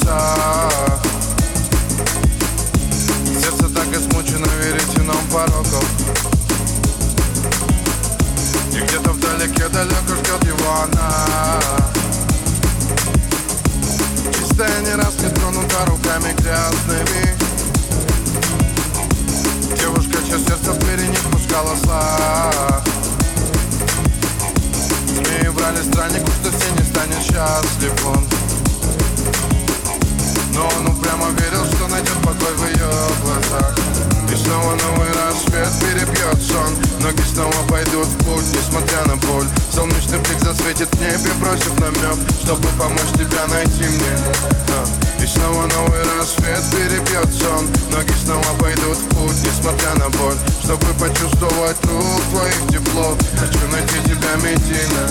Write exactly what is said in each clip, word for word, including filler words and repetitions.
полюса. Сердце так измучено веретеном пороков, и где-то вдалеке далеко ждет его она. Чистая, не раз не тронута руками грязными. Девушка, чье сердце в двери не впускала зла. Змеи врали страннику, что все не станет счастлив он. Но он упрямо верил, что найдет покой в ее глазах. И снова новый рассвет перебьет сон. Ноги снова пойдут в путь, несмотря на боль. Солнечный блик засветит в небе, бросив намек, чтобы помочь тебя найти мне. И снова новый рассвет перебьет сон. Ноги снова пойдут в путь, несмотря на боль, чтобы почувствовать рук твоих тепло. Хочу найти тебя, Медина.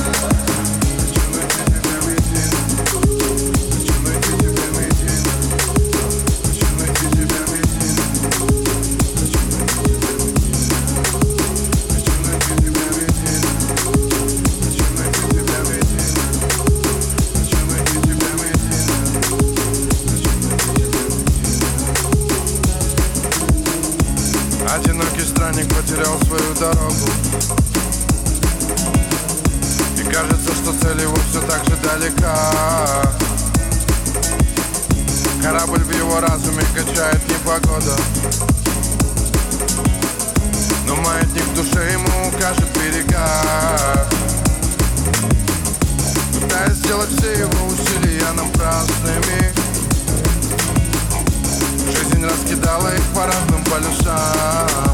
Одинокий странник потерял свою дорогу, и кажется, что цель его все так же далека. Корабль в его разуме качает непогода, но маятник в душе ему укажет берега. Пытаясь сделать все его усилия напрасными, жизнь раскидала их по разным полюсам.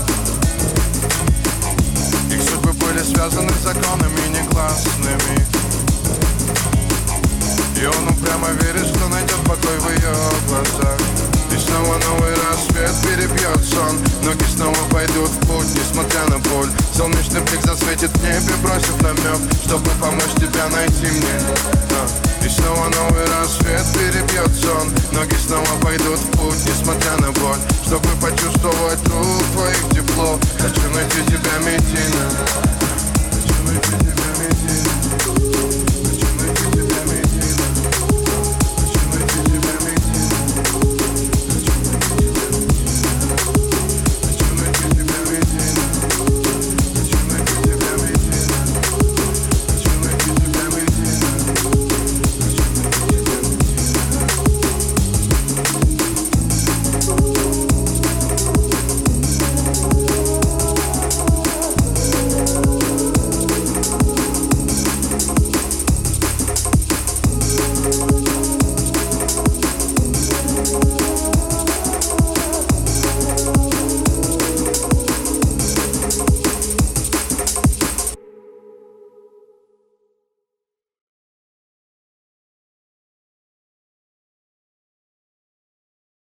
Их судьбы были связаны законами негласными, и он упрямо верит, что найдет покой в ее глазах. И снова новый рассвет перебьет сон. Ноги снова пойдут в путь, несмотря на боль. Солнечный блик засветит в небе, бросив намек, чтобы помочь тебя найти мне. И снова новый рассвет перебьет сон. Ноги снова пойдут в путь, несмотря на боль, чтобы